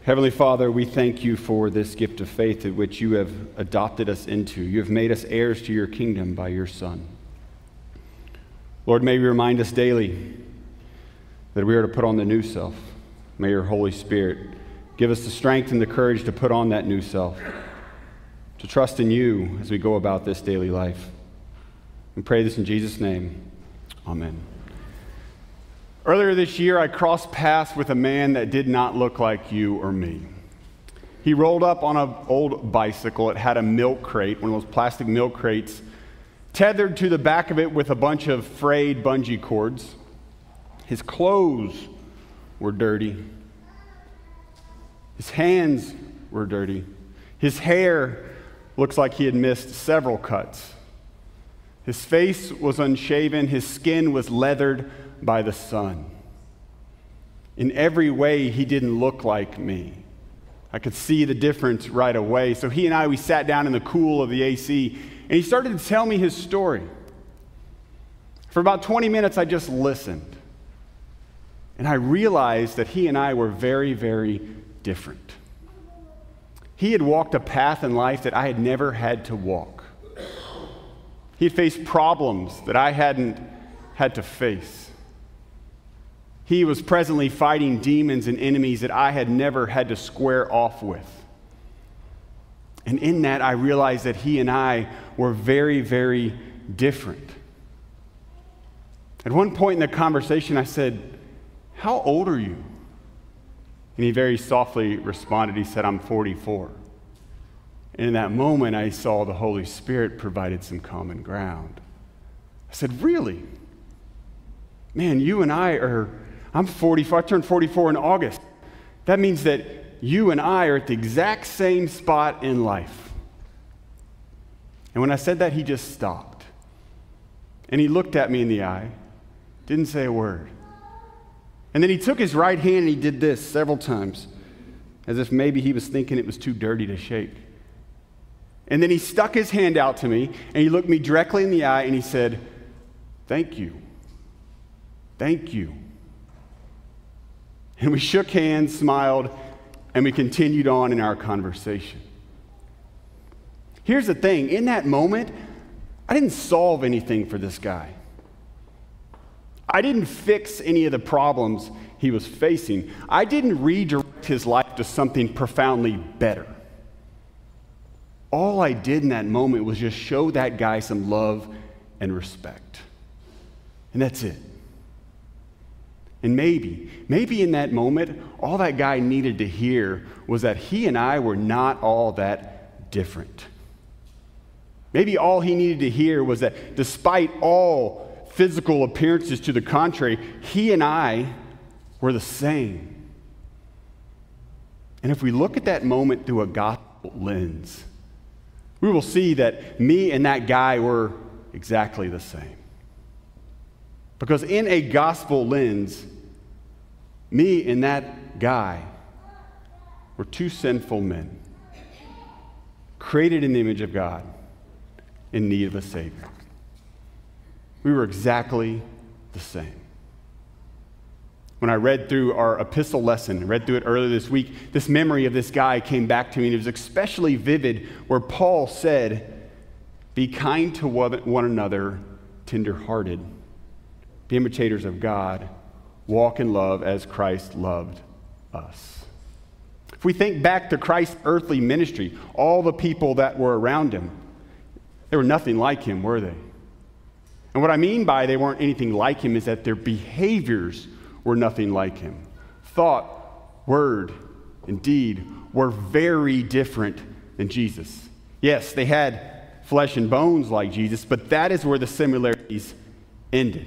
Heavenly Father, we thank you for this gift of faith at which you have adopted us into. You have made us heirs to your kingdom by your Son. Lord, may you remind us daily that we are to put on the new self. May your Holy Spirit give us the strength and the courage to put on that new self, to trust in you as we go about this daily life. We pray this in Jesus' name. Amen. Earlier this year, I crossed paths with a man that did not look like you or me. He rolled up on an old bicycle. It had a milk crate, one of those plastic milk crates, tethered to the back of it with a bunch of frayed bungee cords. His clothes were dirty. His hands were dirty. His hair looks like he had missed several cuts. His face was unshaven. His skin was leathered by the sun. In every way, he didn't look like me. I could see the difference right away. So he and I, we sat down in the cool of the AC, and he started to tell me his story. For about 20 minutes, I just listened. And I realized that he and I were very, very different. He had walked a path in life that I had never had to walk. He had faced problems that I hadn't had to face. He was presently fighting demons and enemies that I had never had to square off with. And in that, I realized that he and I were very, very different. At one point in the conversation, I said, "How old are you?" And he very softly responded. He said, "I'm 44. And in that moment, I saw the Holy Spirit provided some common ground. I said, "Really? Man, you and I are, I'm 44, I turned 44 in August. That means that you and I are at the exact same spot in life." And when I said that, he just stopped. And he looked at me in the eye, didn't say a word. And then he took his right hand and he did this several times, as if maybe he was thinking it was too dirty to shake. And then he stuck his hand out to me, and he looked me directly in the eye, and he said, "Thank you. Thank you." And we shook hands, smiled, and we continued on in our conversation. Here's the thing. In that moment, I didn't solve anything for this guy. I didn't fix any of the problems he was facing. I didn't redirect his life to something profoundly better. All I did in that moment was just show that guy some love and respect. And that's it. And maybe in that moment, all that guy needed to hear was that he and I were not all that different. Maybe all he needed to hear was that despite all physical appearances to the contrary, he and I were the same. And if we look at that moment through a gospel lens, we will see that me and that guy were exactly the same. Because in a gospel lens, me and that guy were two sinful men, created in the image of God, in need of a Savior. We were exactly the same. When I read through our epistle lesson, read through it earlier this week, this memory of this guy came back to me, and it was especially vivid where Paul said, "Be kind to one another, tender-hearted. Be imitators of God. Walk in love as Christ loved us." If we think back to Christ's earthly ministry, all the people that were around him, they were nothing like him, were they? And what I mean by they weren't anything like him is that their behaviors were nothing like him. Thought, word, and deed were very different than Jesus. Yes, they had flesh and bones like Jesus, but that is where the similarities ended.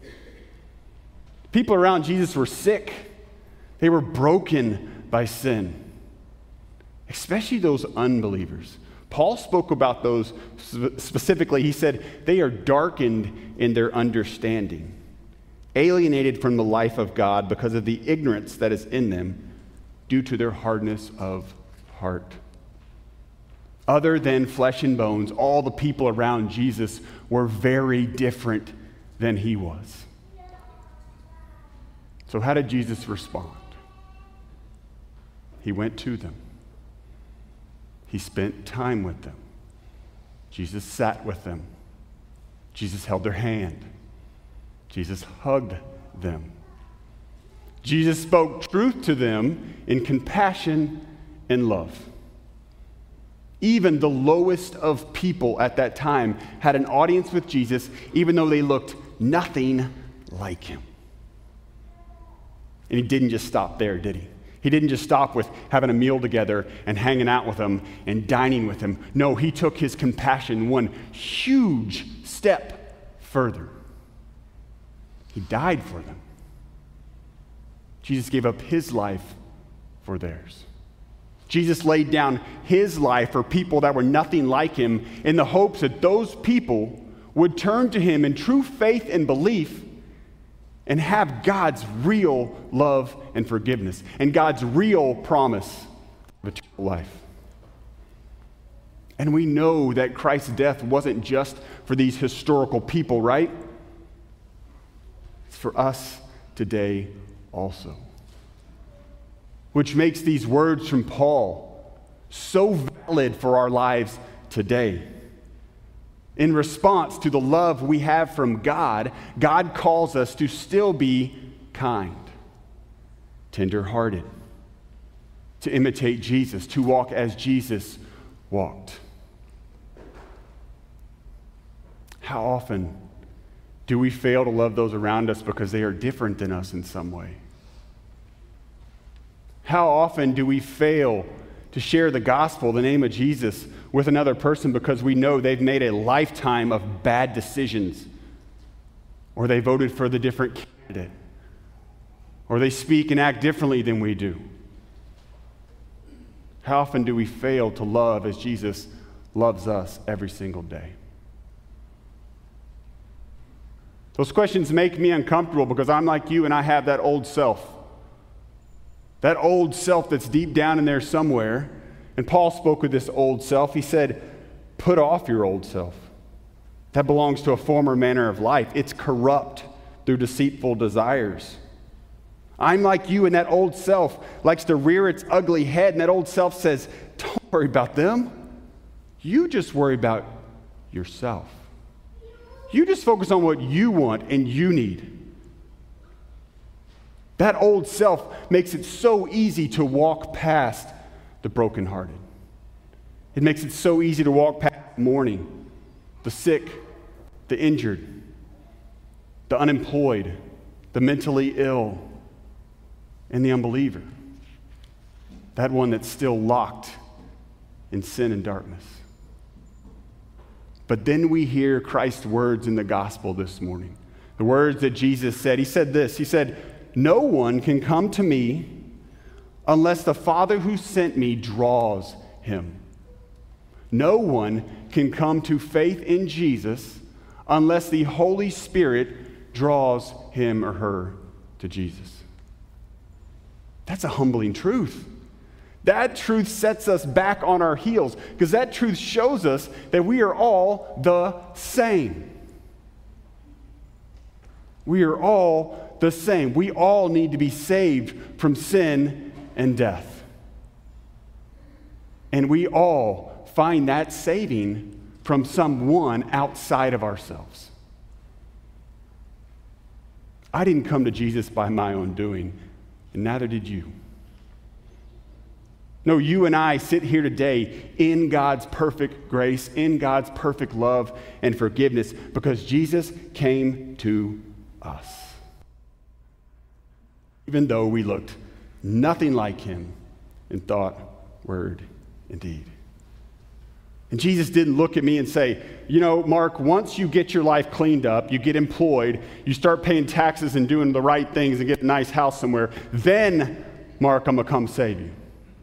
People around Jesus were sick. They were broken by sin, especially those unbelievers. Paul spoke about those specifically. He said, they are darkened in their understanding, alienated from the life of God because of the ignorance that is in them due to their hardness of heart. Other than flesh and bones, all the people around Jesus were very different than he was. So how did Jesus respond? He went to them. He spent time with them. Jesus sat with them. Jesus held their hand. Jesus hugged them. Jesus spoke truth to them in compassion and love. Even the lowest of people at that time had an audience with Jesus, even though they looked nothing like him. And he didn't just stop there, did he? He didn't just stop with having a meal together and hanging out with them and dining with them. No, he took his compassion one huge step further. He died for them. Jesus gave up his life for theirs. Jesus laid down his life for people that were nothing like him in the hopes that those people would turn to him in true faith and belief and have God's real love and forgiveness and God's real promise of eternal life. And we know that Christ's death wasn't just for these historical people, right? It's for us today also. Which makes these words from Paul so valid for our lives today. In response to the love we have from God, God calls us to still be kind, tender-hearted, to imitate Jesus, to walk as Jesus walked. How often do we fail to love those around us because they are different than us in some way? How often do we fail to share the gospel, the name of Jesus, with another person because we know they've made a lifetime of bad decisions, or they voted for the different candidate, or they speak and act differently than we do? How often do we fail to love as Jesus loves us every single day? Those questions make me uncomfortable because I'm like you and I have that old self. That old self that's deep down in there somewhere. And Paul spoke with this old self. He said, put off your old self. That belongs to a former manner of life. It's corrupt through deceitful desires. I'm like you, and that old self likes to rear its ugly head, and that old self says, don't worry about them. You just worry about yourself. You just focus on what you want and you need. That old self makes it so easy to walk past the brokenhearted. It makes it so easy to walk past mourning, the sick, the injured, the unemployed, the mentally ill, and the unbeliever. That one that's still locked in sin and darkness. But then we hear Christ's words in the gospel this morning. The words that Jesus said. He said this. He said, no one can come to me unless the Father who sent me draws him. No one can come to faith in Jesus unless the Holy Spirit draws him or her to Jesus. That's a humbling truth. That truth sets us back on our heels because that truth shows us that we are all the same. We are all the same. We all need to be saved from sin and death. And we all find that saving from someone outside of ourselves. I didn't come to Jesus by my own doing, and neither did you. No, you and I sit here today in God's perfect grace, in God's perfect love and forgiveness, because Jesus came to us. Even though we looked nothing like him in thought, word, and deed. And Jesus didn't look at me and say, you know, Mark, once you get your life cleaned up, you get employed, you start paying taxes and doing the right things and get a nice house somewhere, then, Mark, I'm going to come save you.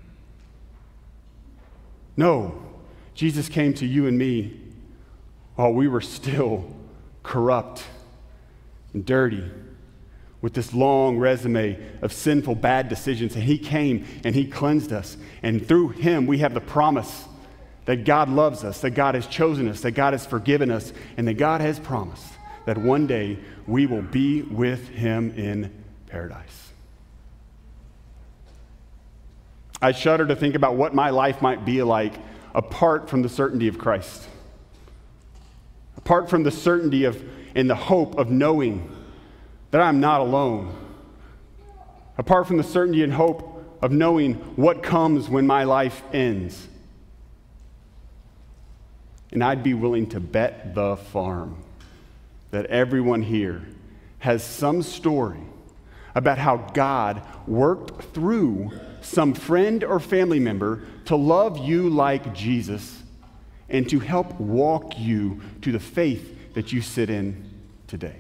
No, Jesus came to you and me while we were still corrupt and dirty, with this long resume of sinful, bad decisions. And he came and he cleansed us. And through him, we have the promise that God loves us, that God has chosen us, that God has forgiven us, and that God has promised that one day we will be with him in paradise. I shudder to think about what my life might be like apart from the certainty of Christ. Apart from the certainty of and the hope of knowing that I'm not alone. Apart from the certainty and hope of knowing what comes when my life ends. And I'd be willing to bet the farm that everyone here has some story about how God worked through some friend or family member to love you like Jesus and to help walk you to the faith that you sit in today.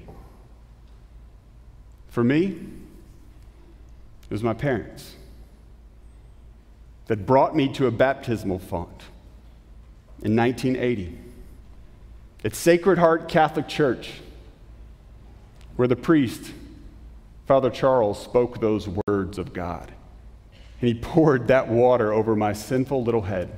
For me, it was my parents that brought me to a baptismal font in 1980 at Sacred Heart Catholic Church, where the priest, Father Charles, spoke those words of God. And he poured that water over my sinful little head.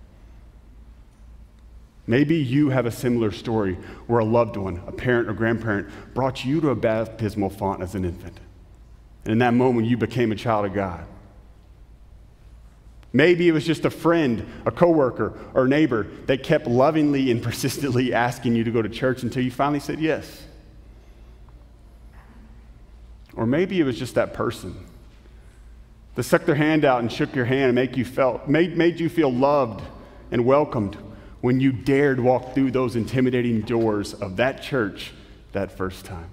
Maybe you have a similar story where a loved one, a parent or grandparent, brought you to a baptismal font as an infant. And in that moment, you became a child of God. Maybe it was just a friend, a coworker, or a neighbor that kept lovingly and persistently asking you to go to church until you finally said yes. Or maybe it was just that person that stuck their hand out and shook your hand and made you feel loved and welcomed when you dared walk through those intimidating doors of that church that first time.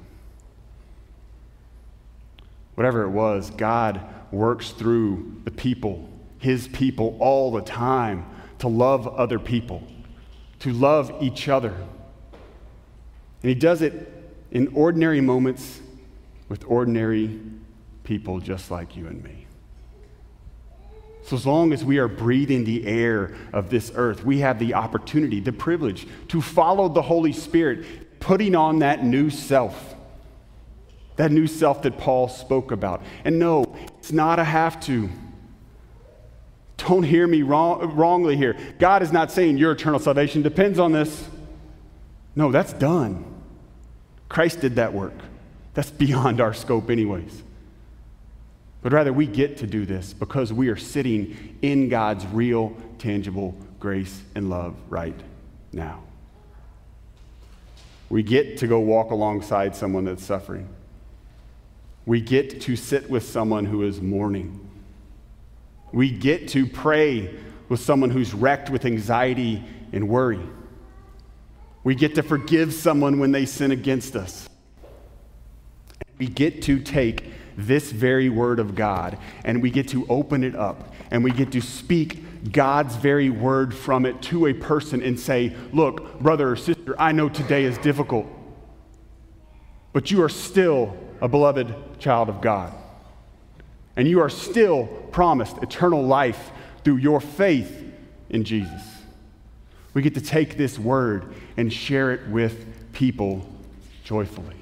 Whatever it was, God works through the people, his people, all the time to love other people, to love each other. And he does it in ordinary moments with ordinary people just like you and me. So as long as we are breathing the air of this earth, we have the opportunity, the privilege to follow the Holy Spirit, putting on that new self that Paul spoke about. And no, it's not a have to. Don't hear me wrongly here. God is not saying your eternal salvation depends on this. No, that's done. Christ did that work. That's beyond our scope anyways. But rather, we get to do this because we are sitting in God's real, tangible grace and love right now. We get to go walk alongside someone that's suffering. We get to sit with someone who is mourning. We get to pray with someone who's wrecked with anxiety and worry. We get to forgive someone when they sin against us. We get to take this very word of God and we get to open it up and we get to speak God's very word from it to a person and say, look, brother or sister, I know today is difficult, but you are still a beloved child of God. And you are still promised eternal life through your faith in Jesus. We get to take this word and share it with people joyfully.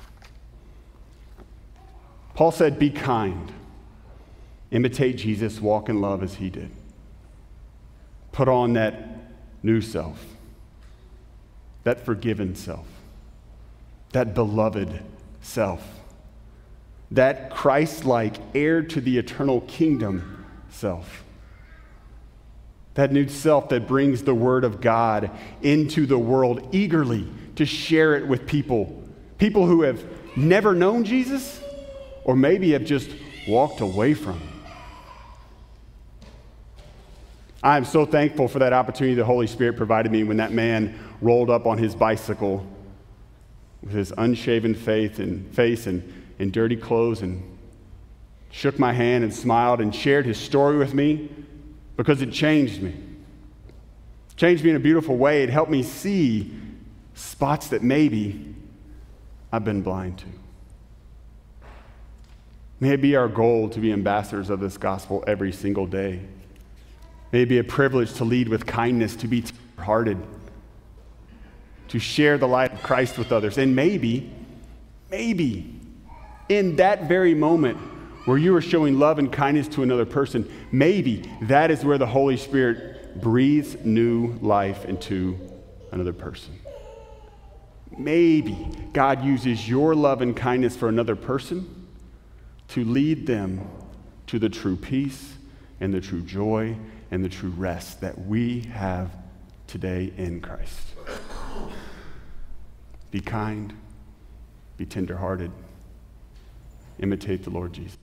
Paul said, be kind. Imitate Jesus, walk in love as he did. Put on that new self, that forgiven self, that beloved self, that Christ-like heir to the eternal kingdom self. That new self that brings the word of God into the world eagerly to share it with people who have never known Jesus or maybe have just walked away from him. I am so thankful for that opportunity the Holy Spirit provided me when that man rolled up on his bicycle with his unshaven face and dirty clothes and shook my hand and smiled and shared his story with me because it changed me. It changed me in a beautiful way. It helped me see spots that maybe I've been blind to. May it be our goal to be ambassadors of this gospel every single day. May it be a privilege to lead with kindness, to be tender-hearted, to share the light of Christ with others. And maybe in that very moment where you are showing love and kindness to another person, maybe that is where the Holy Spirit breathes new life into another person. Maybe God uses your love and kindness for another person to lead them to the true peace, and the true joy and the true rest that we have today in Christ. Be kind, be tenderhearted, imitate the Lord Jesus.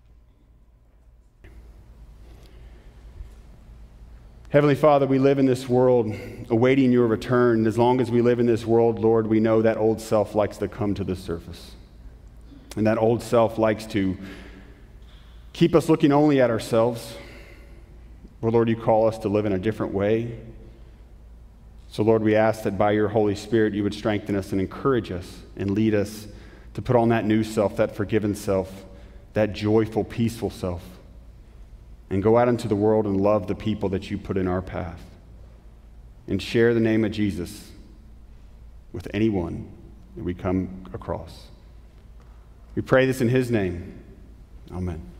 Heavenly Father, we live in this world awaiting your return. As long as we live in this world, Lord, we know that old self likes to come to the surface. And that old self likes to keep us looking only at ourselves. But Lord, you call us to live in a different way. So Lord, we ask that by your Holy Spirit, you would strengthen us and encourage us and lead us to put on that new self, that forgiven self, that joyful, peaceful self, and go out into the world and love the people that you put in our path, and share the name of Jesus with anyone that we come across. We pray this in his name. Amen.